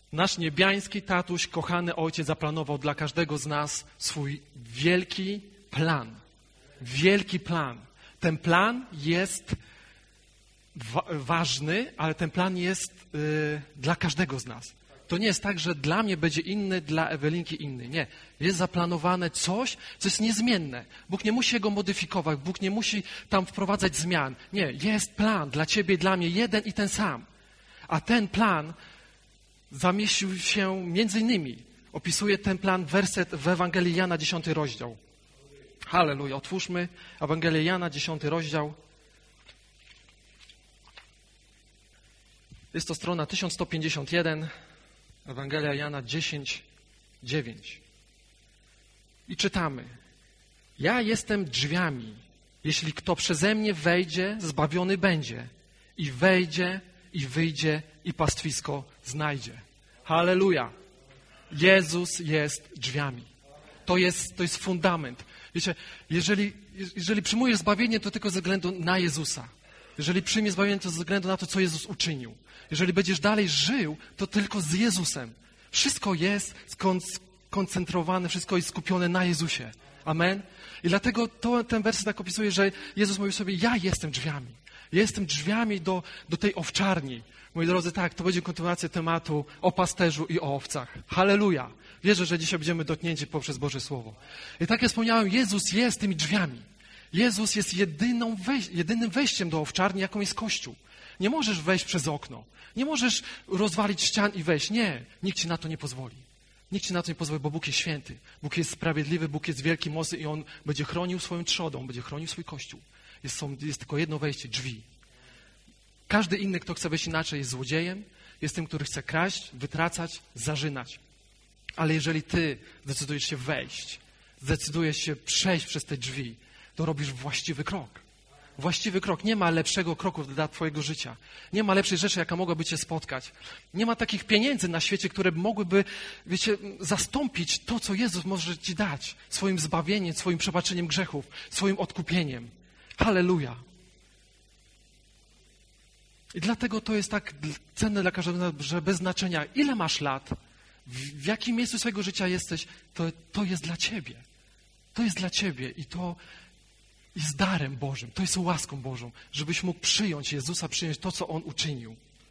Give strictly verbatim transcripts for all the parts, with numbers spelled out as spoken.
Nasz niebiański tatuś, kochany ojciec zaplanował dla każdego z nas swój wielki plan. Wielki plan. Ten plan jest wa- ważny, ale ten plan jest y, dla każdego z nas. To nie jest tak, że dla mnie będzie inny, dla Ewelinki inny. Nie. Jest zaplanowane coś, co jest niezmienne. Bóg nie musi go modyfikować, Bóg nie musi tam wprowadzać zmian. Nie, jest plan dla ciebie i dla mnie jeden i ten sam. A ten plan zamieścił się między innymi, opisuje ten plan werset w Ewangelii Jana, dziesiąty rozdział. Halleluja. Otwórzmy Ewangelię Jana, dziesiąty rozdział. Jest to strona tysiąc sto pięćdziesiąt jeden. Ewangelia Jana dziesięć, dziewięć. I czytamy. Ja jestem drzwiami. Jeśli kto przeze mnie wejdzie, zbawiony będzie. I wejdzie, i wyjdzie, i pastwisko znajdzie. Halleluja. Jezus jest drzwiami. To jest, to jest fundament. Wiecie, jeżeli, jeżeli przyjmujesz zbawienie, to tylko ze względu na Jezusa. Jeżeli przyjmiesz zbawienie, to ze względu na to, co Jezus uczynił. Jeżeli będziesz dalej żył, to tylko z Jezusem. Wszystko jest skoncentrowane, wszystko jest skupione na Jezusie. Amen? I dlatego to, ten werset tak opisuje, że Jezus mówił sobie, ja jestem drzwiami. Ja jestem drzwiami do, do tej owczarni. Moi drodzy, tak, to będzie kontynuacja tematu o pasterzu i o owcach. Halleluja. Wierzę, że dzisiaj będziemy dotknięci poprzez Boże Słowo. I tak jak wspomniałem, Jezus jest tymi drzwiami. Jezus jest jedyną wejś- jedynym wejściem do owczarni, jaką jest Kościół. Nie możesz wejść przez okno. Nie możesz rozwalić ścian i wejść. Nie, nikt ci na to nie pozwoli. Nikt ci na to nie pozwoli, bo Bóg jest święty. Bóg jest sprawiedliwy, Bóg jest wielki, mocny i On będzie chronił swoją trzodą, będzie chronił swój Kościół. Jest, są, jest tylko jedno wejście, drzwi. Każdy inny, kto chce wejść inaczej, jest złodziejem, jest tym, który chce kraść, wytracać, zarzynać. Ale jeżeli ty zdecydujesz się wejść, zdecydujesz się przejść przez te drzwi, to robisz właściwy krok. Właściwy krok. Nie ma lepszego kroku dla twojego życia. Nie ma lepszej rzeczy, jaka mogłaby cię spotkać. Nie ma takich pieniędzy na świecie, które mogłyby, wiecie, zastąpić to, co Jezus może ci dać. Swoim zbawieniem, swoim przebaczeniem grzechów, swoim odkupieniem. Halleluja. I dlatego to jest tak cenne dla każdego, że bez znaczenia, ile masz lat, w, w jakim miejscu swojego życia jesteś, to, to jest dla ciebie. To jest dla ciebie i to jest darem Bożym, to jest łaską Bożą, żebyś mógł przyjąć Jezusa, przyjąć to, co On uczynił.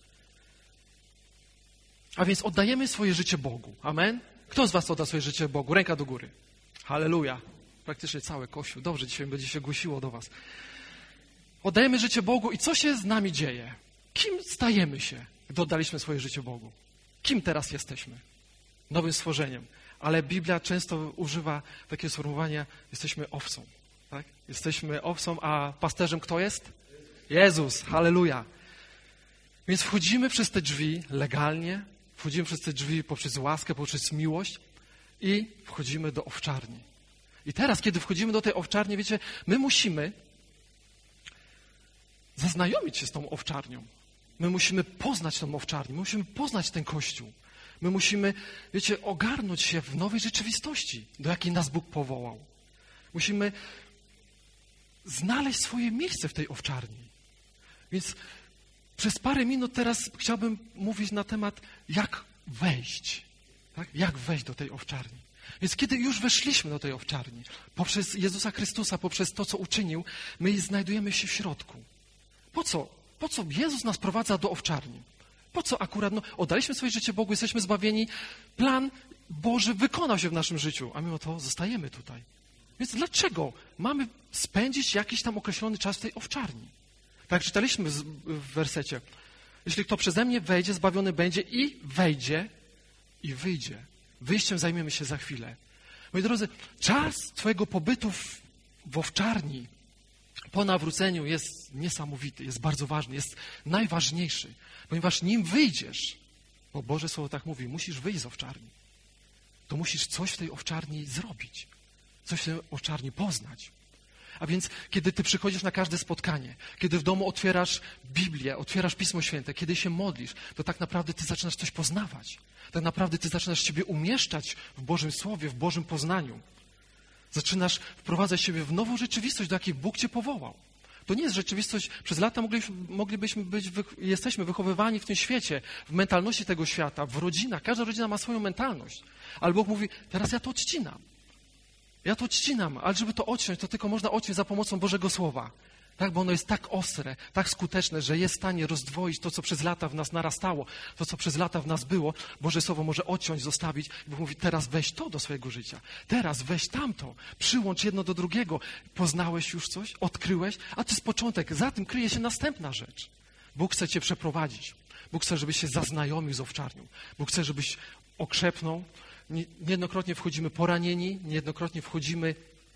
A więc oddajemy swoje życie Bogu. Amen? Kto z was odda swoje życie Bogu? Ręka do góry. Halleluja. Praktycznie cały Kościół. Dobrze, dzisiaj będzie się głosiło do was. Oddajemy życie Bogu i co się z nami dzieje? Kim stajemy się, gdy oddaliśmy swoje życie Bogu? Kim teraz jesteśmy? Nowym stworzeniem. Ale Biblia często używa takiego sformułowania, jesteśmy owcą. Tak? Jesteśmy owcą, a pasterzem kto jest? Jezus. Halleluja. Więc wchodzimy przez te drzwi legalnie, wchodzimy przez te drzwi poprzez łaskę, poprzez miłość i wchodzimy do owczarni. I teraz, kiedy wchodzimy do tej owczarni, wiecie, my musimy zaznajomić się z tą owczarnią. My musimy poznać tą owczarnię, my musimy poznać ten Kościół. My musimy, wiecie, ogarnąć się w nowej rzeczywistości, do jakiej nas Bóg powołał. Musimy znaleźć swoje miejsce w tej owczarni. Więc przez parę minut teraz chciałbym mówić na temat, jak wejść. Tak? Jak wejść do tej owczarni. Więc kiedy już weszliśmy do tej owczarni, poprzez Jezusa Chrystusa, poprzez to, co uczynił, my znajdujemy się w środku. Po co? Po co Jezus nas prowadza do owczarni? Po co akurat? No, oddaliśmy swoje życie Bogu, jesteśmy zbawieni. Plan Boży wykonał się w naszym życiu, a mimo to zostajemy tutaj. Więc dlaczego mamy spędzić jakiś tam określony czas w tej owczarni? Tak czytaliśmy w wersecie. Jeśli kto przeze mnie wejdzie, zbawiony będzie i wejdzie i wyjdzie. Wyjściem zajmiemy się za chwilę. Moi drodzy, czas twojego pobytu w, w owczarni po nawróceniu jest niesamowity, jest bardzo ważny, jest najważniejszy, ponieważ nim wyjdziesz, bo Boże Słowo tak mówi, musisz wyjść z owczarni, to musisz coś w tej owczarni zrobić, coś w tej owczarni poznać. A więc, kiedy ty przychodzisz na każde spotkanie, kiedy w domu otwierasz Biblię, otwierasz Pismo Święte, kiedy się modlisz, to tak naprawdę ty zaczynasz coś poznawać. Tak naprawdę ty zaczynasz siebie umieszczać w Bożym Słowie, w Bożym poznaniu. Zaczynasz wprowadzać siebie w nową rzeczywistość, do jakiej Bóg cię powołał. To nie jest rzeczywistość. Przez lata moglibyśmy, moglibyśmy być, wy, jesteśmy wychowywani w tym świecie, w mentalności tego świata, w rodzinach. Każda rodzina ma swoją mentalność. Ale Bóg mówi, teraz ja to odcinam. Ja to odcinam, ale żeby to odciąć, to tylko można odciąć za pomocą Bożego Słowa. Tak, bo ono jest tak ostre, tak skuteczne, że jest w stanie rozdwoić to, co przez lata w nas narastało, to, co przez lata w nas było. Boże Słowo może odciąć, zostawić. I Bóg mówi, teraz weź to do swojego życia. Teraz weź tamto. Przyłącz jedno do drugiego. Poznałeś już coś? Odkryłeś? A to jest początek. Za tym kryje się następna rzecz. Bóg chce cię przeprowadzić. Bóg chce, żebyś się zaznajomił z owczarnią. Bóg chce, żebyś okrzepnął. Niejednokrotnie wchodzimy poranieni, niejednokrotnie wchodzimy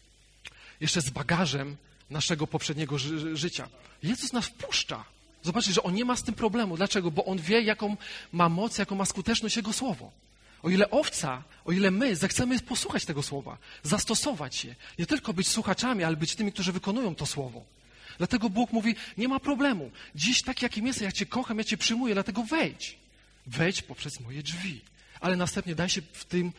jeszcze z bagażem naszego poprzedniego ży- życia. Jezus nas wpuszcza. Zobaczcie, że On nie ma z tym problemu. Dlaczego? Bo On wie, jaką ma moc, jaką ma skuteczność Jego Słowo. O ile owca, o ile my zechcemy posłuchać tego Słowa, zastosować je, nie tylko być słuchaczami, ale być tymi, którzy wykonują to Słowo. Dlatego Bóg mówi, nie ma problemu. Dziś tak, jakim jesteś, ja Cię kocham, ja Cię przyjmuję, dlatego wejdź. Wejdź poprzez moje drzwi. Ale następnie daj się w tym,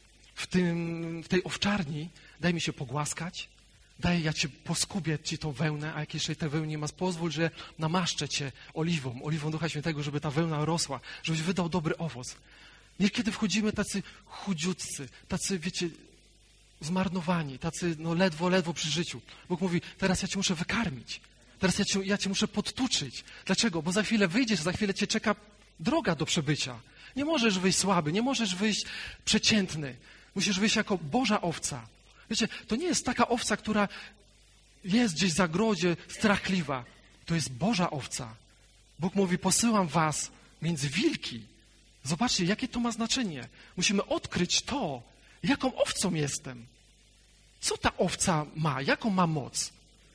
w tym, w tej owczarni, daj mi się pogłaskać, daj, ja Cię poskubię Ci tą wełnę, a jak jeszcze tej wełny nie masz, pozwól, że namaszczę Cię oliwą, oliwą Ducha Świętego, żeby ta wełna rosła, żebyś wydał dobry owoc. Niekiedy wchodzimy tacy chudziutcy, tacy, wiecie, zmarnowani, tacy no ledwo, ledwo przy życiu. Bóg mówi, teraz ja Cię muszę wykarmić, teraz ja Cię, ja cię muszę podtuczyć. Dlaczego? Bo za chwilę wyjdziesz, za chwilę Cię czeka droga do przebycia. Nie możesz wyjść słaby, nie możesz wyjść przeciętny. Musisz wyjść jako Boża owca. Wiecie, to nie jest taka owca, która jest gdzieś w zagrodzie, strachliwa. To jest Boża owca. Bóg mówi, posyłam was między wilki. Zobaczcie, jakie to ma znaczenie. Musimy odkryć to, jaką owcą jestem. Co ta owca ma? Jaką ma moc?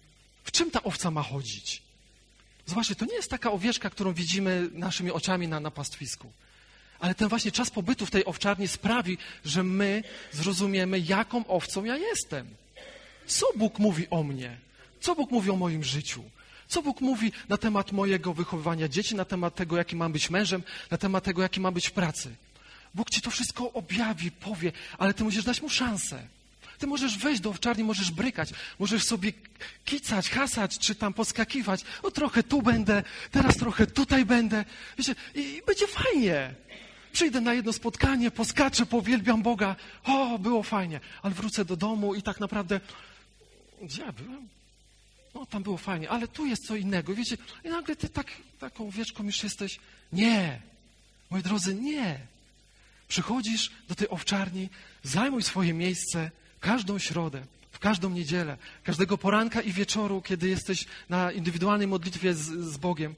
W czym ta owca ma chodzić? Zobaczcie, to nie jest taka owieczka, którą widzimy naszymi oczami na, na pastwisku. Ale ten właśnie czas pobytu w tej owczarni sprawi, że my zrozumiemy, jaką owcą ja jestem. Co Bóg mówi o mnie? Co Bóg mówi o moim życiu? Co Bóg mówi na temat mojego wychowywania dzieci, na temat tego, jaki mam być mężem, na temat tego, jaki mam być w pracy? Bóg ci to wszystko objawi, powie, ale ty musisz dać mu szansę. Ty możesz wejść do owczarni, możesz brykać, możesz sobie kicać, hasać, czy tam podskakiwać. O, trochę tu będę, teraz trochę tutaj będę. Wiecie, i, i będzie fajnie. Przyjdę na jedno spotkanie, poskaczę, powielbiam Boga. O, było fajnie. Ale wrócę do domu i tak naprawdę, gdzie ja byłem? No, tam było fajnie, ale tu jest co innego. Wiecie, i nagle ty tak, taką owieczką już jesteś. Nie, moi drodzy, nie. Przychodzisz do tej owczarni, zajmuj swoje miejsce każdą środę, w każdą niedzielę, każdego poranka i wieczoru, kiedy jesteś na indywidualnej modlitwie z, z Bogiem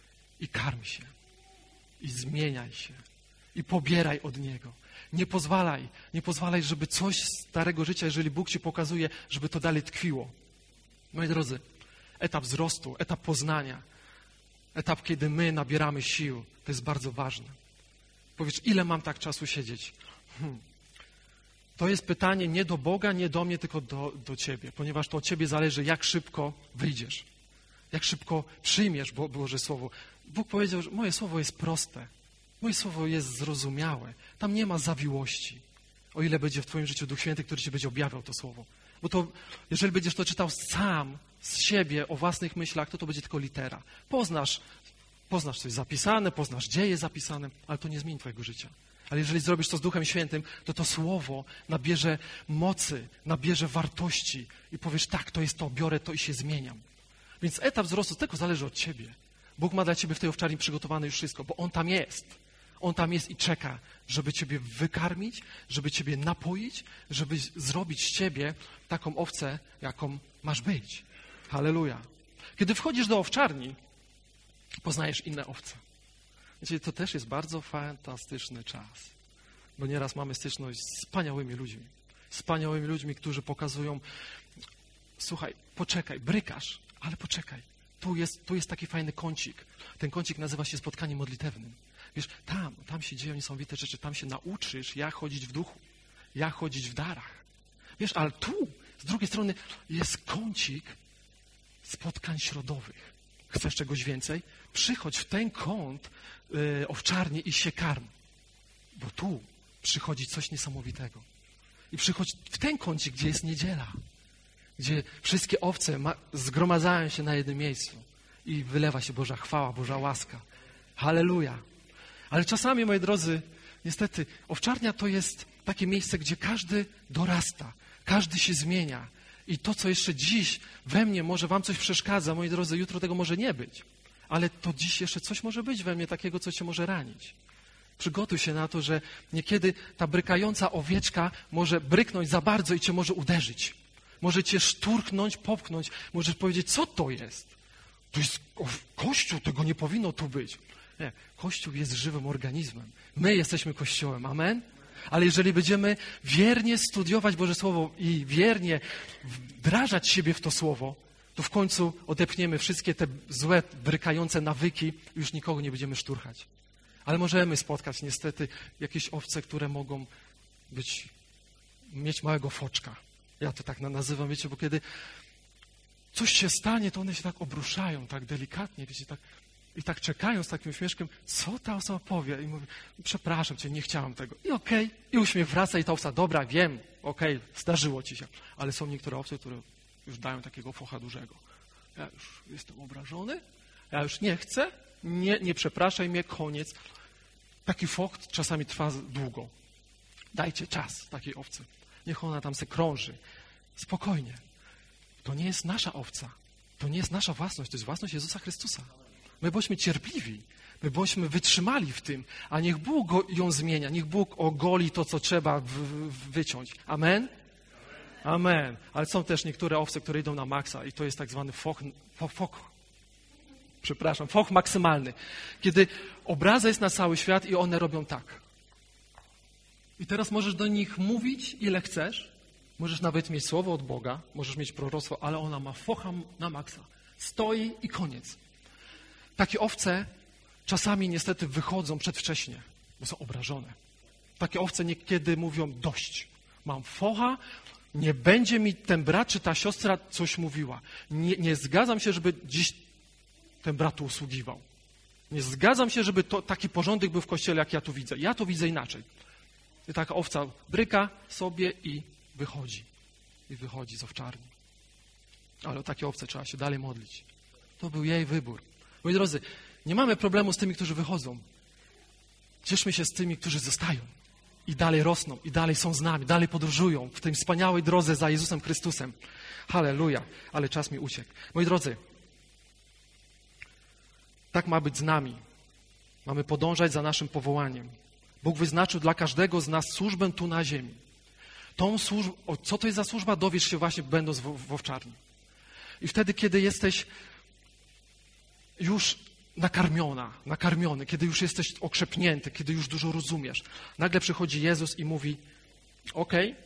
i karm się, i zmieniaj się, i pobieraj od Niego. Nie pozwalaj, nie pozwalaj, żeby coś z starego życia, jeżeli Bóg ci pokazuje, żeby to dalej tkwiło. Moi drodzy, etap wzrostu, etap poznania, etap, kiedy my nabieramy sił, to jest bardzo ważne. Powiedz, ile mam tak czasu siedzieć? Hmm. To jest pytanie nie do Boga, nie do mnie, tylko do, do Ciebie, ponieważ to od Ciebie zależy, jak szybko wyjdziesz, jak szybko przyjmiesz Bo, Boże Słowo. Bóg powiedział, że moje Słowo jest proste, moje Słowo jest zrozumiałe, tam nie ma zawiłości, o ile będzie w Twoim życiu Duch Święty, który Ci będzie objawiał to Słowo. Bo to, jeżeli będziesz to czytał sam, z siebie, o własnych myślach, to to będzie tylko litera. Poznasz, poznasz coś zapisane, poznasz dzieje zapisane, ale to nie zmieni Twojego życia. Ale jeżeli zrobisz to z Duchem Świętym, to to Słowo nabierze mocy, nabierze wartości i powiesz, tak, to jest to, biorę to i się zmieniam. Więc etap wzrostu tylko zależy od Ciebie. Bóg ma dla Ciebie w tej owczarni przygotowane już wszystko, bo On tam jest. On tam jest i czeka, żeby Ciebie wykarmić, żeby Ciebie napoić, żeby zrobić z Ciebie taką owcę, jaką masz być. Halleluja. Kiedy wchodzisz do owczarni, poznajesz inne owce. Wiecie, to też jest bardzo fantastyczny czas, bo nieraz mamy styczność z wspaniałymi ludźmi. Wspaniałymi ludźmi, którzy pokazują, słuchaj, poczekaj, brykasz, ale poczekaj. Tu jest, tu jest taki fajny kącik. Ten kącik nazywa się spotkaniem modlitewnym. Wiesz, tam, tam się dzieją niesamowite rzeczy. Tam się nauczysz, jak chodzić w duchu, jak chodzić w darach. Wiesz, ale tu, z drugiej strony, jest kącik spotkań środowych. Chcesz czegoś więcej? Przychodź w ten kąt y, owczarni i się karm. Bo tu przychodzi coś niesamowitego. I przychodź w ten kącik, gdzie jest niedziela. gdzie wszystkie owce ma, zgromadzają się na jednym miejscu i wylewa się Boża chwała, Boża łaska. Halleluja. Ale czasami, moi drodzy, niestety, owczarnia to jest takie miejsce, gdzie każdy dorasta, każdy się zmienia. I to, co jeszcze dziś we mnie może wam coś przeszkadza, moi drodzy, jutro tego może nie być. Ale to dziś jeszcze coś może być we mnie takiego, co cię może ranić. Przygotuj się na to, że niekiedy ta brykająca owieczka może bryknąć za bardzo i cię może uderzyć. Może cię szturchnąć, popchnąć. Możesz powiedzieć, co to jest? To jest Kościół, tego nie powinno tu być. Nie, Kościół jest żywym organizmem. My jesteśmy Kościołem, amen? Ale jeżeli będziemy wiernie studiować Boże Słowo i wiernie wdrażać siebie w to Słowo, to w końcu odepchniemy wszystkie te złe, brykające nawyki i już nikogo nie będziemy szturchać. Ale możemy spotkać niestety jakieś owce, które mogą być, mieć małego foczka. Ja to tak nazywam, wiecie, bo kiedy coś się stanie, to one się tak obruszają, tak delikatnie, wiecie, tak, i tak czekają z takim uśmieszkiem, co ta osoba powie? I mówi, przepraszam cię, nie chciałam tego. I okej, okay. I uśmiech wraca i ta owca, dobra, wiem, okej, okay, zdarzyło ci się. Ale są niektóre owce, które już dają takiego focha dużego. Ja już jestem obrażony, ja już nie chcę, nie, nie przepraszaj mnie, koniec. Taki foch czasami trwa długo. Dajcie czas takiej owcy. Niech ona tam se krąży. Spokojnie. To nie jest nasza owca. To nie jest nasza własność, to jest własność Jezusa Chrystusa. My bądźmy cierpliwi, my bądźmy wytrzymali w tym, a niech Bóg go, ją zmienia, niech Bóg ogoli to, co trzeba w, w, wyciąć. Amen? Amen. Ale są też niektóre owce, które idą na maksa i to jest tak zwany foch, foch, foch. Przepraszam, foch maksymalny. Kiedy obraza jest na cały świat i one robią tak. I teraz możesz do nich mówić, ile chcesz. Możesz nawet mieć słowo od Boga, możesz mieć proroctwo, ale ona ma focha na maksa. Stoi i koniec. Takie owce czasami niestety wychodzą przedwcześnie, bo są obrażone. Takie owce niekiedy mówią dość. Mam focha, nie będzie mi ten brat czy ta siostra coś mówiła. Nie, nie zgadzam się, żeby dziś ten brat tu usługiwał. Nie zgadzam się, żeby to, taki porządek był w kościele, jak ja tu widzę. Ja to widzę inaczej. I taka owca bryka sobie i wychodzi. I wychodzi z owczarni. Ale o takie owce trzeba się dalej modlić. To był jej wybór. Moi drodzy, nie mamy problemu z tymi, którzy wychodzą. Cieszmy się z tymi, którzy zostają. I dalej rosną, i dalej są z nami, dalej podróżują w tej wspaniałej drodze za Jezusem Chrystusem. Halleluja, ale czas mi uciekł. Moi drodzy, tak ma być z nami. Mamy podążać za naszym powołaniem. Bóg wyznaczył dla każdego z nas służbę tu na ziemi. Tą służbę, o, co to jest za służba, dowiesz się właśnie będąc w, w owczarni. I wtedy, kiedy jesteś już nakarmiona, nakarmiony, kiedy już jesteś okrzepnięty, kiedy już dużo rozumiesz, nagle przychodzi Jezus i mówi, okej, okay,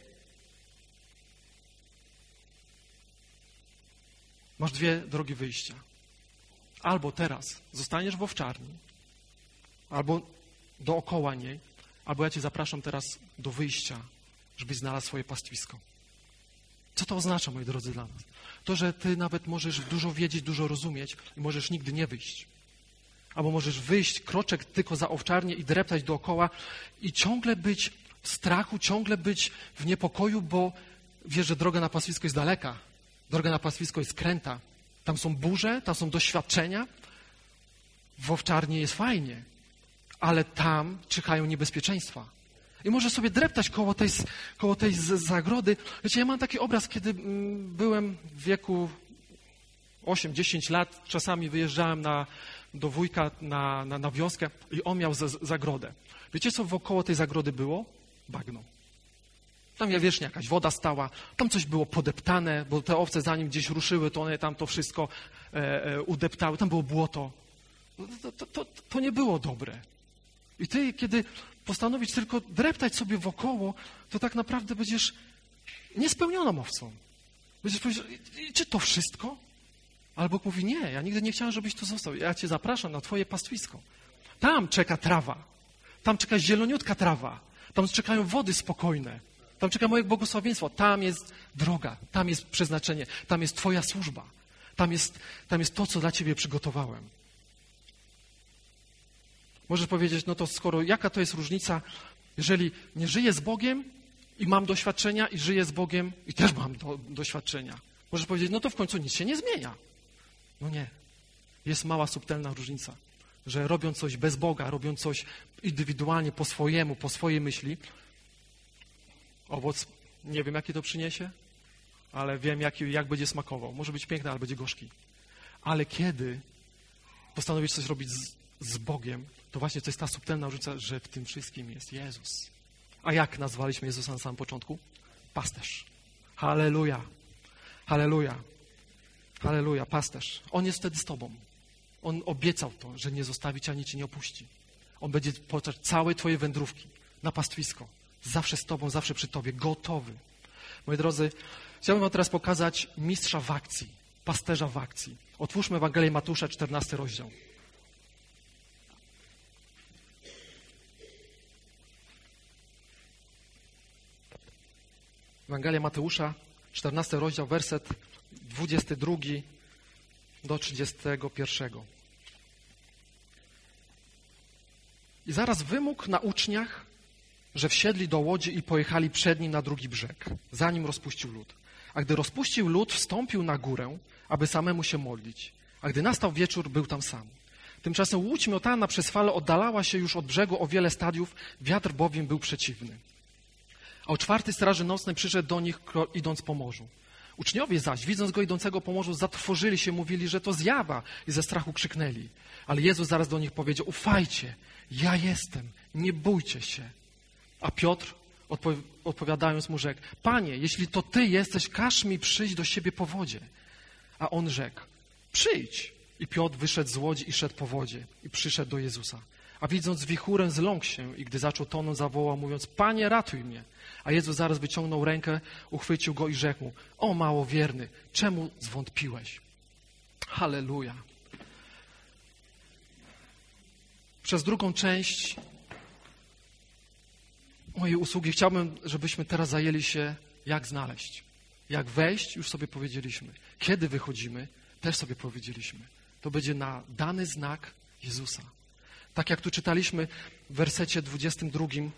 masz dwie drogi wyjścia. Albo teraz zostaniesz w owczarni, albo dookoła niej, albo ja cię zapraszam teraz do wyjścia, żebyś znalazł swoje pastwisko. Co to oznacza, moi drodzy, dla nas? To, że ty nawet możesz dużo wiedzieć, dużo rozumieć i możesz nigdy nie wyjść. Albo możesz wyjść kroczek tylko za owczarnię i dreptać dookoła i ciągle być w strachu, ciągle być w niepokoju, bo wiesz, że droga na pastwisko jest daleka. Droga na pastwisko jest kręta. Tam są burze, tam są doświadczenia. W owczarni jest fajnie, ale tam czyhają niebezpieczeństwa. I możesz sobie dreptać koło tej, koło tej zagrody. Wiecie, ja mam taki obraz, kiedy byłem w wieku osiem dziesięć lat, czasami wyjeżdżałem na, do wujka na, na, na wioskę i on miał z, zagrodę. Wiecie, co wokoło tej zagrody było? Bagno. Tam, ja wiecznie jakaś woda stała, tam coś było podeptane, bo te owce zanim gdzieś ruszyły, to one tam to wszystko e, e, udeptały, tam było błoto. To, to, to, to nie było dobre. I ty, kiedy postanowić tylko dreptać sobie wokoło, to tak naprawdę będziesz niespełnioną owcą. Będziesz powiedział, czy to wszystko? Ale Bóg mówi, nie, ja nigdy nie chciałem, żebyś tu został. Ja cię zapraszam na twoje pastwisko. Tam czeka trawa. Tam czeka zieloniutka trawa. Tam czekają wody spokojne. Tam czeka moje błogosławieństwo. Tam jest droga. Tam jest przeznaczenie. Tam jest twoja służba. Tam jest, tam jest to, co dla ciebie przygotowałem. Możesz powiedzieć, no to skoro, jaka to jest różnica, jeżeli nie żyję z Bogiem i mam doświadczenia i żyję z Bogiem i też mam do, doświadczenia. Możesz powiedzieć, no to w końcu nic się nie zmienia. No nie. Jest mała, subtelna różnica, że robiąc coś bez Boga, robiąc coś indywidualnie, po swojemu, po swojej myśli, owoc, nie wiem, jaki to przyniesie, ale wiem, jak, jak będzie smakował. Może być piękny, ale będzie gorzki. Ale kiedy postanowisz coś robić z, z Bogiem, to właśnie to jest ta subtelna różnica, że w tym wszystkim jest Jezus. A jak nazwaliśmy Jezusa na samym początku? Pasterz. Halleluja. Halleluja. Halleluja, pasterz. On jest wtedy z tobą. On obiecał to, że nie zostawi cię ani cię nie opuści. On będzie podczas całej twojej wędrówki na pastwisko. Zawsze z tobą, zawsze przy tobie, gotowy. Moi drodzy, chciałbym wam teraz pokazać mistrza w akcji, pasterza w akcji. Otwórzmy Ewangelię Mateusza, czternasty rozdział. Ewangelia Mateusza, czternasty rozdział, werset dwudziesty drugi do trzydziestego pierwszego. I zaraz wymógł na uczniach, że wsiedli do łodzi i pojechali przed nim na drugi brzeg, zanim rozpuścił lud. A gdy rozpuścił lud, wstąpił na górę, aby samemu się modlić. A gdy nastał wieczór, był tam sam. Tymczasem łódź miotana przez fale oddalała się już od brzegu o wiele stadiów, wiatr bowiem był przeciwny. A o czwartej straży nocnej przyszedł do nich, idąc po morzu. Uczniowie zaś, widząc go idącego po morzu, zatrwożyli się, mówili, że to zjawa i ze strachu krzyknęli. Ale Jezus zaraz do nich powiedział, ufajcie, ja jestem, nie bójcie się. A Piotr, odpo- odpowiadając mu, rzekł, Panie, jeśli to Ty jesteś, każ mi przyjść do siebie po wodzie. A on rzekł, przyjdź. I Piotr wyszedł z łodzi i szedł po wodzie i przyszedł do Jezusa. A widząc wichurę, zląkł się i gdy zaczął tonąć, zawołał, mówiąc, Panie, ratuj mnie. A Jezus zaraz wyciągnął rękę, uchwycił go i rzekł mu, o małowierny, czemu zwątpiłeś? Halleluja. Przez drugą część mojej usługi chciałbym, żebyśmy teraz zajęli się, jak znaleźć. Jak wejść, już sobie powiedzieliśmy. Kiedy wychodzimy, też sobie powiedzieliśmy. To będzie na dany znak Jezusa. Tak jak tu czytaliśmy w wersecie dwudziestym drugim.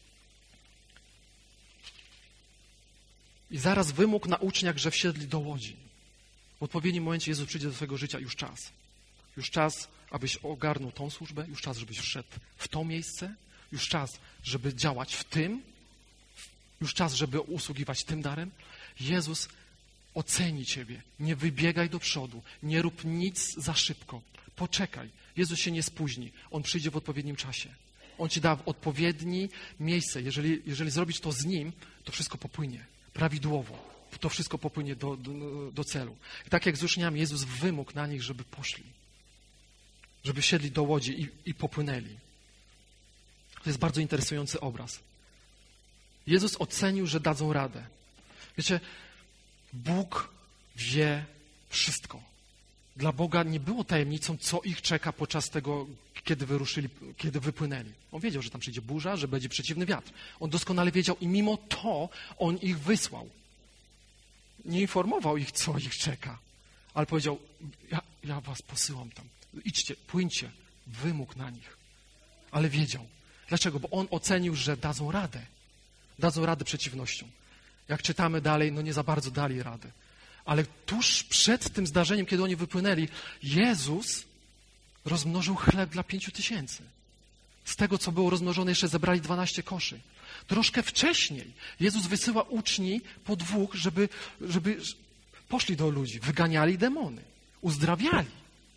I zaraz wymógł na uczniach, że wsiedli do łodzi. W odpowiednim momencie Jezus przyjdzie do twojego życia, już czas. Już czas, abyś ogarnął tą służbę, już czas, żebyś wszedł w to miejsce, już czas, żeby działać w tym, już czas, żeby usługiwać tym darem. Jezus oceni ciebie. Nie wybiegaj do przodu, nie rób nic za szybko. Poczekaj. Jezus się nie spóźni. On przyjdzie w odpowiednim czasie. On ci da w odpowiednie miejsce. Jeżeli, jeżeli zrobisz to z Nim, to wszystko popłynie prawidłowo. To wszystko popłynie do, do, do celu. I tak jak z uczniami, Jezus wymógł na nich, żeby poszli. Żeby siedli do łodzi i, i popłynęli. To jest bardzo interesujący obraz. Jezus ocenił, że dadzą radę. Wiecie, Bóg wie wszystko. Dla Boga nie było tajemnicą, co ich czeka podczas tego, kiedy wyruszyli, kiedy wypłynęli. On wiedział, że tam przyjdzie burza, że będzie przeciwny wiatr. On doskonale wiedział i mimo to On ich wysłał. Nie informował ich, co ich czeka, ale powiedział, ja, ja was posyłam tam. Idźcie, płyńcie. Wymógł na nich. Ale wiedział. Dlaczego? Bo On ocenił, że dadzą radę. Dadzą radę przeciwnościom. Jak czytamy dalej, no nie za bardzo dali radę. Ale tuż przed tym zdarzeniem, kiedy oni wypłynęli, Jezus rozmnożył chleb dla pięciu tysięcy. Z tego, co było rozmnożone, jeszcze zebrali dwanaście koszy. Troszkę wcześniej Jezus wysyła uczni po dwóch, żeby, żeby poszli do ludzi, wyganiali demony, uzdrawiali.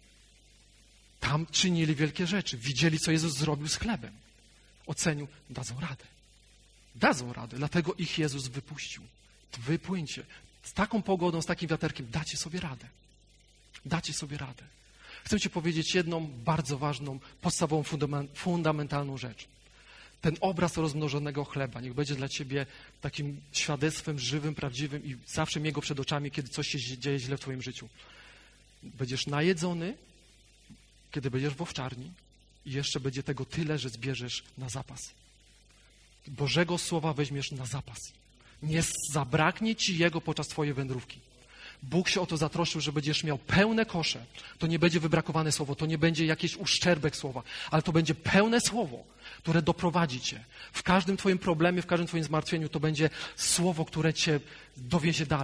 Tam czynili wielkie rzeczy. Widzieli, co Jezus zrobił z chlebem. Ocenił, dadzą radę. Dadzą radę, dlatego ich Jezus wypuścił. Wypłyńcie. Z taką pogodą, z takim wiaterkiem dacie sobie radę. Dacie sobie radę. Chcę ci powiedzieć jedną bardzo ważną, podstawową, fundamentalną rzecz. Ten obraz rozmnożonego chleba niech będzie dla ciebie takim świadectwem żywym, prawdziwym i zawsze miej go przed oczami, kiedy coś się dzieje źle w twoim życiu. Będziesz najedzony, kiedy będziesz w owczarni i jeszcze będzie tego tyle, że zbierzesz na zapas. Bożego Słowa weźmiesz na zapas. Nie zabraknie ci jego podczas twojej wędrówki. Bóg się o to zatroszczył, że będziesz miał pełne kosze. To nie będzie wybrakowane słowo, to nie będzie jakiś uszczerbek słowa, ale to będzie pełne słowo, które doprowadzi cię. W każdym twoim problemie, w każdym twoim zmartwieniu to będzie słowo, które cię dowiezie dalej.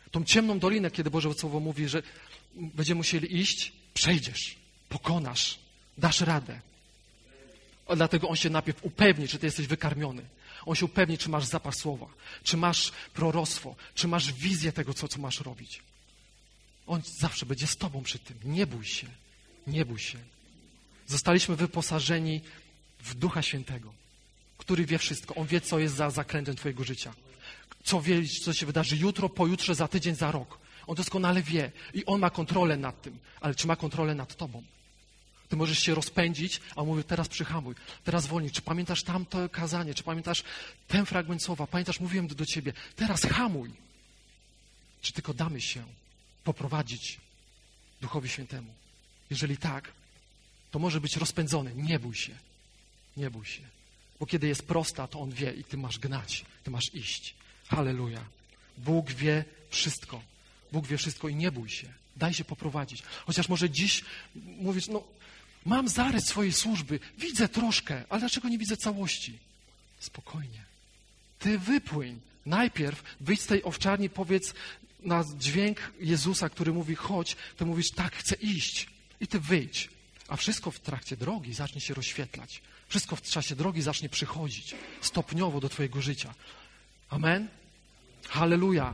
Tą ciemną dolinę, kiedy Boże Słowo mówi, że będziemy musieli iść, przejdziesz, pokonasz, dasz radę. Dlatego On się najpierw upewni, czy ty jesteś wykarmiony. On się upewni, czy masz zapas słowa, czy masz proroctwo, czy masz wizję tego, co, co masz robić. On zawsze będzie z tobą przy tym. Nie bój się, nie bój się. Zostaliśmy wyposażeni w Ducha Świętego, który wie wszystko. On wie, co jest za zakrętem twojego życia. Co wie, co się wydarzy jutro, pojutrze, za tydzień, za rok. On doskonale wie i On ma kontrolę nad tym. Ale czy ma kontrolę nad tobą? Ty możesz się rozpędzić, a on mówi, teraz przyhamuj, teraz wolniej. Czy pamiętasz tamto kazanie, czy pamiętasz ten fragment słowa? Pamiętasz, mówiłem do, do ciebie, teraz hamuj. Czy tylko damy się poprowadzić Duchowi Świętemu? Jeżeli tak, to może być rozpędzony. Nie bój się, nie bój się. Bo kiedy jest prosta, to On wie i ty masz gnać, ty masz iść. Halleluja. Bóg wie wszystko. Bóg wie wszystko i nie bój się. Daj się poprowadzić. Chociaż może dziś mówisz, no mam zarys swojej służby, widzę troszkę, ale dlaczego nie widzę całości? Spokojnie. Ty wypłyń. Najpierw wyjdź z tej owczarni, powiedz na dźwięk Jezusa, który mówi chodź, ty mówisz tak, chcę iść. I ty wyjdź. A wszystko w trakcie drogi zacznie się rozświetlać. Wszystko w czasie drogi zacznie przychodzić stopniowo do twojego życia. Amen? Halleluja.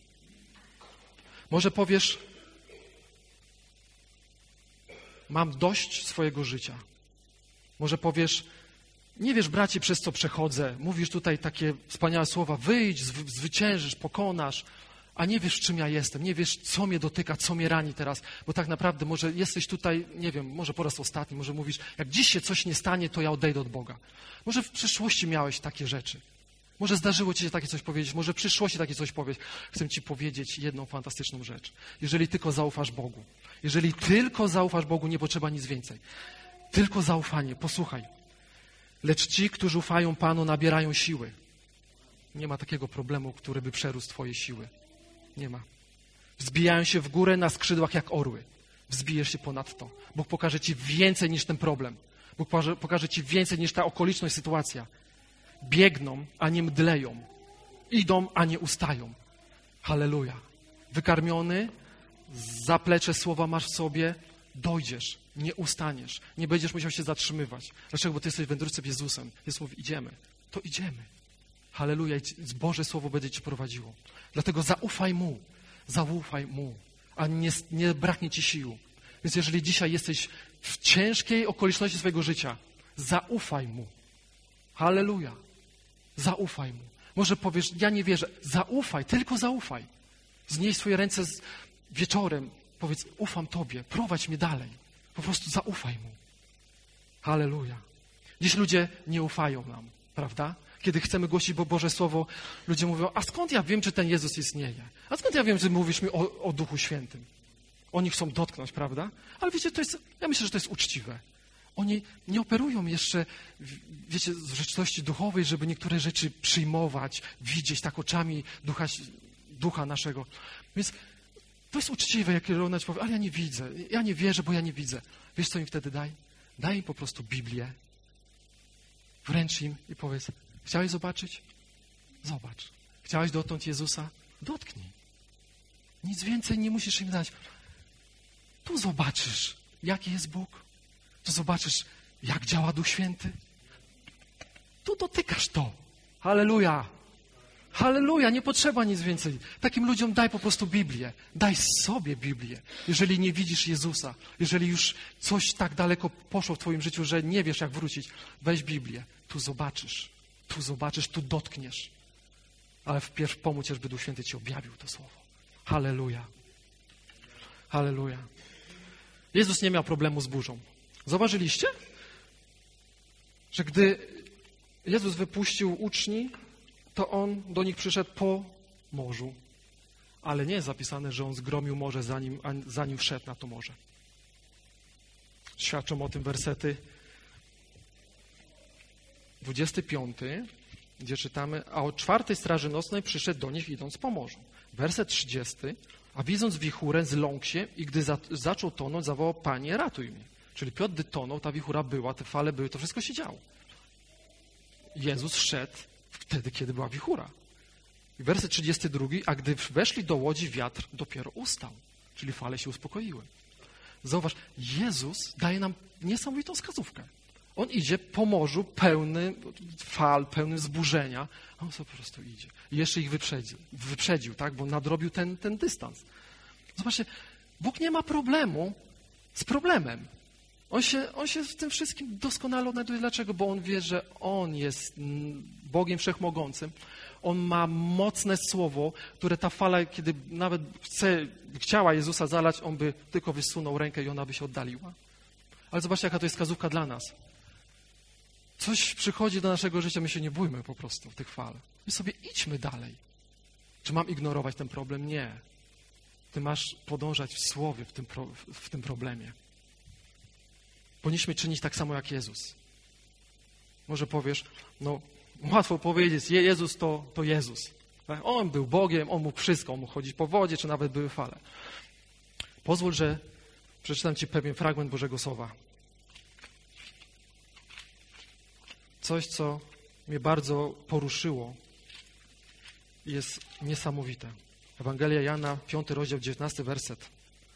Może powiesz, mam dość swojego życia. Może powiesz, nie wiesz, bracie, przez co przechodzę. Mówisz tutaj takie wspaniałe słowa, wyjdź, zwyciężysz, pokonasz, a nie wiesz, czym ja jestem. Nie wiesz, co mnie dotyka, co mnie rani teraz. Bo tak naprawdę może jesteś tutaj, nie wiem, może po raz ostatni, może mówisz, jak dziś się coś nie stanie, to ja odejdę od Boga. Może w przyszłości miałeś takie rzeczy. Może zdarzyło ci się takie coś powiedzieć, może w przyszłości takie coś powiedz. Chcę ci powiedzieć jedną fantastyczną rzecz. Jeżeli tylko zaufasz Bogu, jeżeli tylko zaufasz Bogu, nie potrzeba nic więcej. Tylko zaufanie. Posłuchaj. Lecz ci, którzy ufają Panu, nabierają siły. Nie ma takiego problemu, który by przerósł twoje siły. Nie ma. Wzbijają się w górę na skrzydłach jak orły. Wzbijesz się ponad to. Bóg pokaże ci więcej niż ten problem. Bóg pokaże, pokaże ci więcej niż ta okoliczność, sytuacja. Biegną, a nie mdleją. Idą, a nie ustają. Halleluja. Wykarmiony, zaplecze słowa masz w sobie, dojdziesz, nie ustaniesz, nie będziesz musiał się zatrzymywać. Dlaczego? Bo ty jesteś w wędrówce z Jezusem. Jezus mówi, idziemy. To idziemy. Halleluja. Boże Słowo będzie ci prowadziło. Dlatego zaufaj Mu. Zaufaj Mu, a nie, nie braknie ci sił. Więc jeżeli dzisiaj jesteś w ciężkiej okoliczności swojego życia, zaufaj Mu. Halleluja. Zaufaj Mu. Może powiesz, ja nie wierzę. Zaufaj, tylko zaufaj. Znieś swoje ręce z wieczorem. Powiedz, ufam Tobie, prowadź mnie dalej. Po prostu zaufaj Mu. Halleluja. Dziś ludzie nie ufają nam, prawda? Kiedy chcemy głosić Bo Boże Słowo, ludzie mówią, a skąd ja wiem, czy ten Jezus istnieje? A skąd ja wiem, że mówisz mi o, o Duchu Świętym? Oni chcą dotknąć, prawda? Ale wiecie, to jest, ja myślę, że to jest uczciwe. Oni nie operują jeszcze, wiecie, z rzeczywistości duchowej, żeby niektóre rzeczy przyjmować, widzieć tak oczami ducha, ducha naszego. Więc to jest uczciwe, jak ona ci powie, ale ja nie widzę, ja nie wierzę, bo ja nie widzę. Wiesz, co im wtedy daj? Daj im po prostu Biblię, wręcz im i powiedz, chciałeś zobaczyć? Zobacz. Chciałeś dotknąć Jezusa? Dotknij. Nic więcej nie musisz im dać. Tu zobaczysz, jaki jest Bóg. Tu zobaczysz, jak działa Duch Święty. Tu dotykasz to. Halleluja. Halleluja, nie potrzeba nic więcej. Takim ludziom daj po prostu Biblię. Daj sobie Biblię. Jeżeli nie widzisz Jezusa, jeżeli już coś tak daleko poszło w twoim życiu, że nie wiesz, jak wrócić, weź Biblię. Tu zobaczysz. Tu zobaczysz, tu dotkniesz. Ale wpierw pomóż, żeby Duch Święty ci objawił to słowo. Halleluja. Halleluja. Jezus nie miał problemu z burzą. Zauważyliście? Że gdy Jezus wypuścił uczni, to On do nich przyszedł po morzu. Ale nie jest zapisane, że On zgromił morze, zanim, zanim wszedł na to morze. Świadczą o tym wersety dwudziesty piąty, gdzie czytamy, a o czwartej straży nocnej przyszedł do nich, idąc po morzu. Werset trzydziesty, a widząc wichurę, zląkł się i gdy za, zaczął tonąć, zawołał, Panie, ratuj mnie. Czyli Piotr, gdy tonął, ta wichura była, te fale były, to wszystko się działo. Jezus szedł wtedy, kiedy była wichura. I werset trzydziesty drugi, a gdy weszli do łodzi, wiatr dopiero ustał, czyli fale się uspokoiły. Zauważ, Jezus daje nam niesamowitą wskazówkę. On idzie po morzu pełny fal, pełny wzburzenia, a on sobie po prostu idzie. I jeszcze ich wyprzedził, wyprzedził, tak, bo nadrobił ten, ten dystans. Zobaczcie, Bóg nie ma problemu z problemem. On się, on się w tym wszystkim doskonale odnajduje. Dlaczego? Bo on wie, że On jest Bogiem Wszechmogącym. On ma mocne słowo, które ta fala, kiedy nawet chce, chciała Jezusa zalać, On by tylko wysunął rękę i ona by się oddaliła. Ale zobaczcie, jaka to jest wskazówka dla nas. Coś przychodzi do naszego życia, my się nie bójmy po prostu tych fal. My sobie idźmy dalej. Czy mam ignorować ten problem? Nie. Ty masz podążać w słowie w tym, pro, w tym problemie. Powinniśmy czynić tak samo jak Jezus. Może powiesz, no łatwo powiedzieć, Jezus to, to Jezus. On był Bogiem, On mógł wszystko, On mógł chodzić po wodzie, czy nawet były fale. Pozwól, że przeczytam Ci pewien fragment Bożego Słowa. Coś, co mnie bardzo poruszyło, jest niesamowite. Ewangelia Jana, piąty rozdział, dziewiętnasty werset.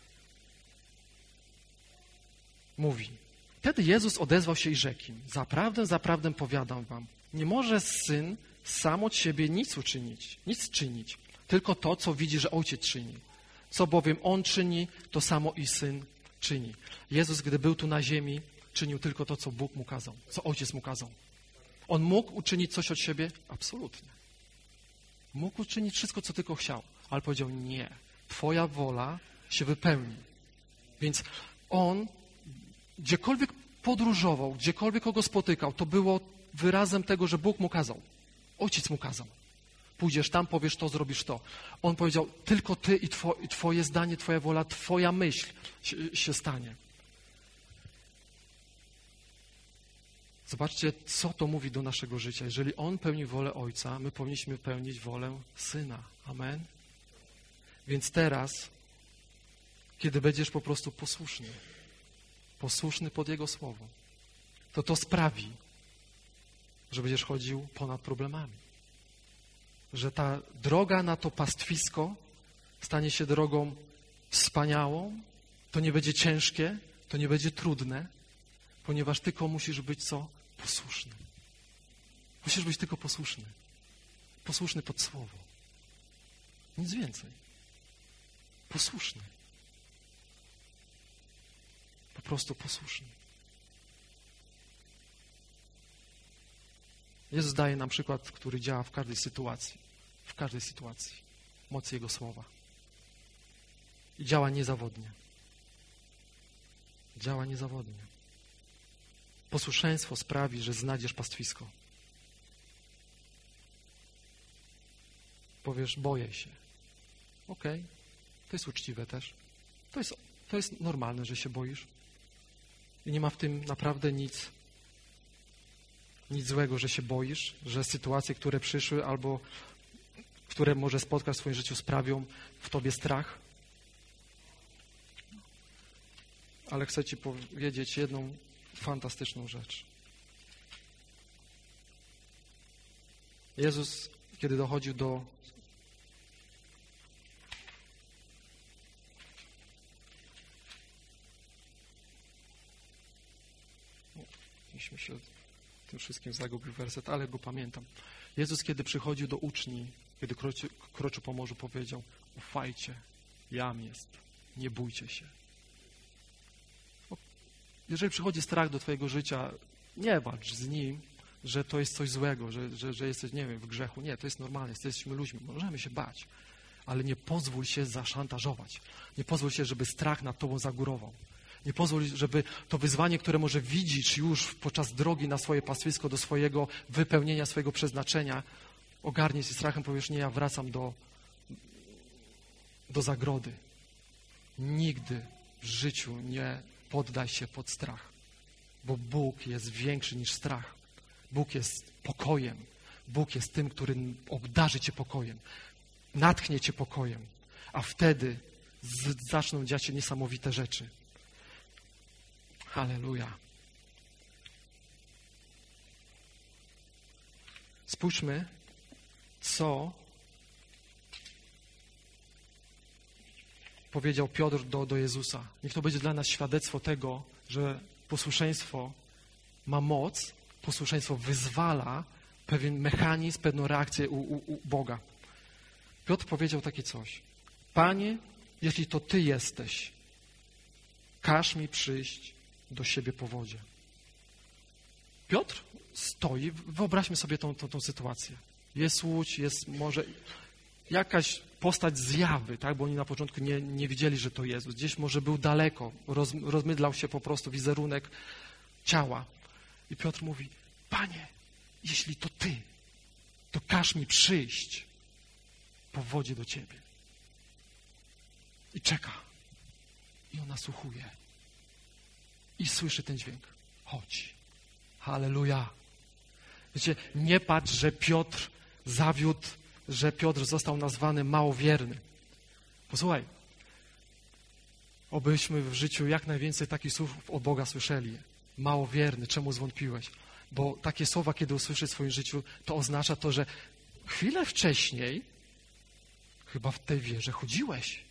Mówi: Wtedy Jezus odezwał się i rzekł im: Zaprawdę, zaprawdę powiadam wam, nie może Syn sam od siebie nic uczynić, nic czynić, tylko to, co widzi, że Ojciec czyni. Co bowiem On czyni, to samo i Syn czyni. Jezus, gdy był tu na ziemi, czynił tylko to, co Bóg mu kazał, co Ojciec mu kazał. On mógł uczynić coś od siebie? Absolutnie. Mógł uczynić wszystko, co tylko chciał, ale powiedział: nie, Twoja wola się wypełni. Więc On gdziekolwiek podróżował, gdziekolwiek kogo spotykał, to było wyrazem tego, że Bóg mu kazał. Ojciec mu kazał. Pójdziesz tam, powiesz to, zrobisz to. On powiedział: tylko Ty i, two, i Twoje zdanie, Twoja wola, Twoja myśl się, się stanie. Zobaczcie, co to mówi do naszego życia. Jeżeli On pełni wolę Ojca, my powinniśmy pełnić wolę Syna. Amen? Więc teraz, kiedy będziesz po prostu posłuszny, posłuszny pod Jego słowo, to to sprawi, że będziesz chodził ponad problemami. Że ta droga na to pastwisko stanie się drogą wspaniałą, to nie będzie ciężkie, to nie będzie trudne, ponieważ tylko musisz być co? Posłuszny. Musisz być tylko posłuszny. Posłuszny pod słowo. Nic więcej. Posłuszny. Po prostu posłuszny. Jezus daje nam przykład, który działa w każdej sytuacji. W każdej sytuacji. Moc Jego słowa. I działa niezawodnie. Działa niezawodnie. Posłuszeństwo sprawi, że znajdziesz pastwisko. Powiesz: boję się. Okej, okay. To jest uczciwe też. To jest, to jest normalne, że się boisz. I nie ma w tym naprawdę nic, nic złego, że się boisz, że sytuacje, które przyszły albo które może spotkasz w swoim życiu, sprawią w tobie strach. Ale chcę Ci powiedzieć jedną fantastyczną rzecz. Jezus, kiedy dochodził do Myśmy się tym wszystkim zagubił werset, ale go pamiętam. Jezus, kiedy przychodził do uczni, kiedy kroczy, kroczył po morzu, powiedział: ufajcie, jam jest, nie bójcie się. Jeżeli przychodzi strach do twojego życia, nie walcz z nim, że to jest coś złego, że, że, że jesteś, nie wiem, w grzechu. Nie, to jest normalne, jesteśmy ludźmi, możemy się bać, ale nie pozwól się zaszantażować. Nie pozwól się, żeby strach nad tobą zagórował. Nie pozwól, żeby to wyzwanie, które może widzisz już podczas drogi na swoje pastwisko, do swojego wypełnienia, swojego przeznaczenia, ogarnie się strachem, powiesz: nie, ja wracam do, do zagrody. Nigdy w życiu nie poddaj się pod strach, bo Bóg jest większy niż strach. Bóg jest pokojem. Bóg jest tym, który obdarzy cię pokojem, natchnie cię pokojem, a wtedy z, zaczną dziać się niesamowite rzeczy. Halleluja. Spójrzmy, co powiedział Piotr do, do Jezusa. Niech to będzie dla nas świadectwo tego, że posłuszeństwo ma moc, posłuszeństwo wyzwala pewien mechanizm, pewną reakcję u, u, u Boga. Piotr powiedział takie coś. Panie, jeśli to Ty jesteś, każ mi przyjść do siebie po wodzie. Piotr stoi, wyobraźmy sobie tą, tą, tą sytuację. Jest łódź, jest może jakaś postać zjawy, tak? Bo oni na początku nie, nie widzieli, że to Jezus. Gdzieś może był daleko, roz, rozmydlał się po prostu wizerunek ciała. I Piotr mówi, Panie, jeśli to Ty, to każ mi przyjść po wodzie do Ciebie. I czeka. I on nasłuchuje. I słyszy ten dźwięk. Chodź. Halleluja. Wiecie, nie patrz, że Piotr zawiódł, że Piotr został nazwany małowierny. Posłuchaj, obyśmy w życiu jak najwięcej takich słów od Boga słyszeli. Małowierny, czemu zwątpiłeś? Bo takie słowa, kiedy usłyszysz w swoim życiu, to oznacza to, że chwilę wcześniej chyba w tej wierze chodziłeś.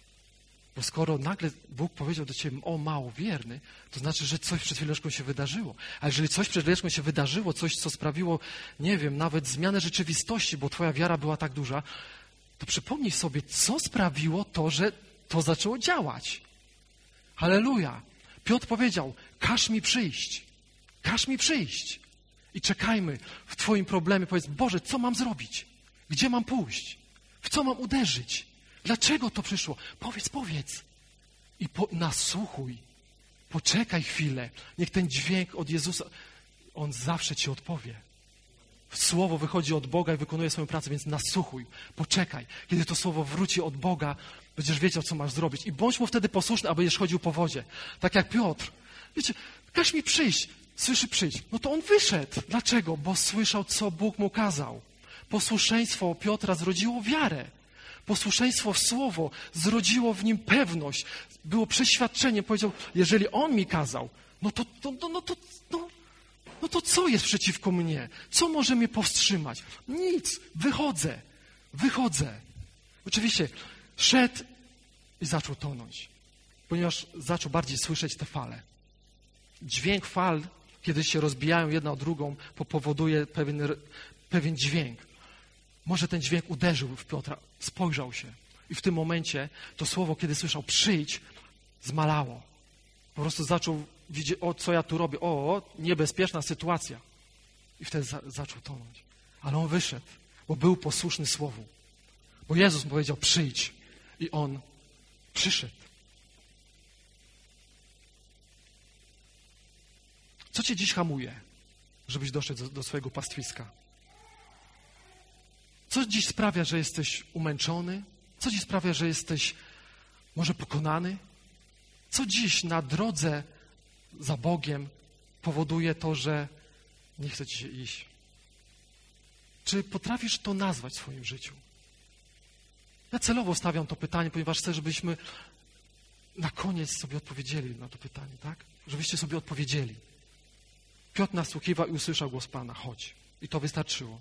Bo skoro nagle Bóg powiedział do ciebie, o małowierny, to znaczy, że coś przed chwileczką się wydarzyło. A jeżeli coś przed chwileczką się wydarzyło, coś, co sprawiło, nie wiem, nawet zmianę rzeczywistości, bo twoja wiara była tak duża, to przypomnij sobie, co sprawiło to, że to zaczęło działać. Halleluja. Piotr powiedział, każ mi przyjść. Każ mi przyjść. I czekajmy w twoim problemie. Powiedz, Boże, co mam zrobić? Gdzie mam pójść? W co mam uderzyć? Dlaczego to przyszło? Powiedz, powiedz. I po, nasłuchuj. Poczekaj chwilę. Niech ten dźwięk od Jezusa, On zawsze ci odpowie. Słowo wychodzi od Boga i wykonuje swoją pracę, więc nasłuchuj. Poczekaj. Kiedy to słowo wróci od Boga, będziesz wiedział, co masz zrobić. I bądź mu wtedy posłuszny, aby będziesz chodził po wodzie. Tak jak Piotr. Wiecie, każ mi przyjść. Słyszy przyjść. No to on wyszedł. Dlaczego? Bo słyszał, co Bóg mu kazał. Posłuszeństwo Piotra zrodziło wiarę. Posłuszeństwo w słowo zrodziło w nim pewność. Było przeświadczenie. Powiedział, jeżeli on mi kazał, no to, to, to, no, to, no, no to co jest przeciwko mnie? Co może mnie powstrzymać? Nic. Wychodzę. Wychodzę. Oczywiście szedł i zaczął tonąć. Ponieważ zaczął bardziej słyszeć te fale. Dźwięk fal, kiedy się rozbijają jedna o drugą, powoduje pewien, pewien dźwięk. Może ten dźwięk uderzył w Piotra, spojrzał się. I w tym momencie to słowo, kiedy słyszał przyjdź, zmalało. Po prostu zaczął widzieć, o co ja tu robię, o, niebezpieczna sytuacja. I wtedy za, zaczął tonąć. Ale on wyszedł, bo był posłuszny słowu. Bo Jezus mu powiedział przyjdź. I on przyszedł. Co cię dziś hamuje, żebyś doszedł do, do swojego pastwiska? Co dziś sprawia, że jesteś umęczony? Co dziś sprawia, że jesteś może pokonany? Co dziś na drodze za Bogiem powoduje to, że nie chce ci się iść? Czy potrafisz to nazwać w swoim życiu? Ja celowo stawiam to pytanie, ponieważ chcę, żebyśmy na koniec sobie odpowiedzieli na to pytanie, tak? Żebyście sobie odpowiedzieli. Piotr nasłuchiwał i usłyszał głos Pana, chodź. I to wystarczyło.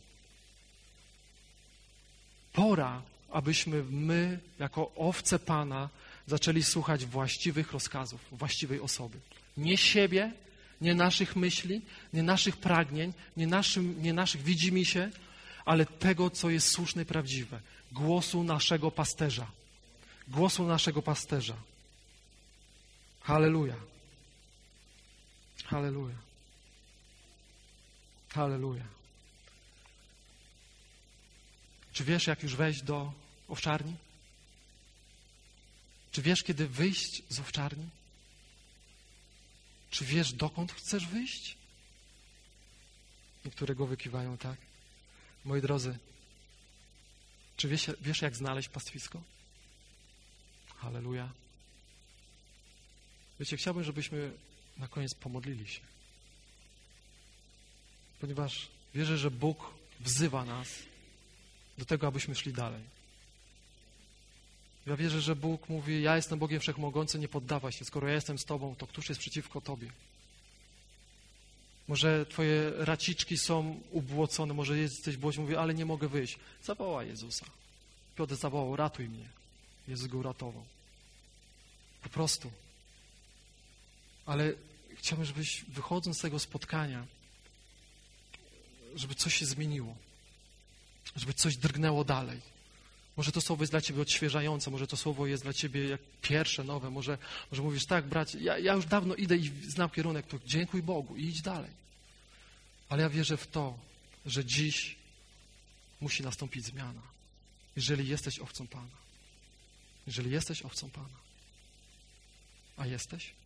Pora, abyśmy my, jako owce Pana, zaczęli słuchać właściwych rozkazów, właściwej osoby. Nie siebie, nie naszych myśli, nie naszych pragnień, nie, naszym, nie naszych widzimisię, ale tego, co jest słuszne i prawdziwe. Głosu naszego pasterza. Głosu naszego pasterza. Halleluja. Halleluja. Halleluja. Czy wiesz, jak już wejść do owczarni? Czy wiesz, kiedy wyjść z owczarni? Czy wiesz, dokąd chcesz wyjść? Niektóre głowy kiwają, tak? Moi drodzy, czy wiesz, wiesz, jak znaleźć pastwisko? Halleluja. Wiecie, chciałbym, żebyśmy na koniec pomodlili się. Ponieważ wierzę, że Bóg wzywa nas do tego, abyśmy szli dalej. Ja wierzę, że Bóg mówi, ja jestem Bogiem Wszechmogący, nie poddawaj się. Skoro ja jestem z Tobą, to któż jest przeciwko Tobie? Może Twoje raciczki są ubłocone, może jesteś błoś, mówi, ale nie mogę wyjść. Zawołaj Jezusa. Piotr zawołał, ratuj mnie. Jezus go uratował. Po prostu. Ale chciałbym, żebyś wychodząc z tego spotkania, żeby coś się zmieniło. Żeby coś drgnęło dalej. Może to słowo jest dla ciebie odświeżające, może to słowo jest dla ciebie jak pierwsze, nowe, może, może mówisz, tak bracie, ja, ja już dawno idę i znam kierunek, to dziękuj Bogu i idź dalej. Ale ja wierzę w to, że dziś musi nastąpić zmiana. Jeżeli jesteś owcą Pana. Jeżeli jesteś owcą Pana. A jesteś?